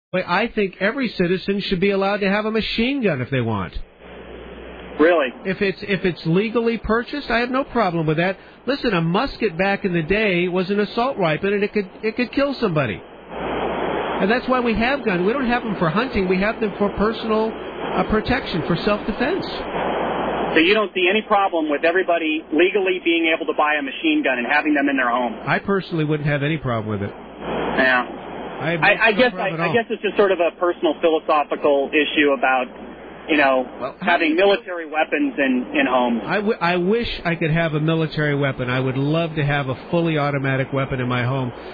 But I think every citizen should be allowed to have a machine gun if they want. Really? If it's legally purchased, I have no problem with that. Listen, a musket back in the day was an assault rifle, and it could kill somebody. And that's why we have guns. We don't have them for hunting. We have them for personal protection, for self-defense. So you don't see any problem with everybody legally being able to buy a machine gun and having them in their home? I personally wouldn't have any problem with it. Yeah. I guess it's just sort of a personal philosophical issue about, having military weapons in homes. I wish I could have a military weapon. I would love to have a fully automatic weapon in my home.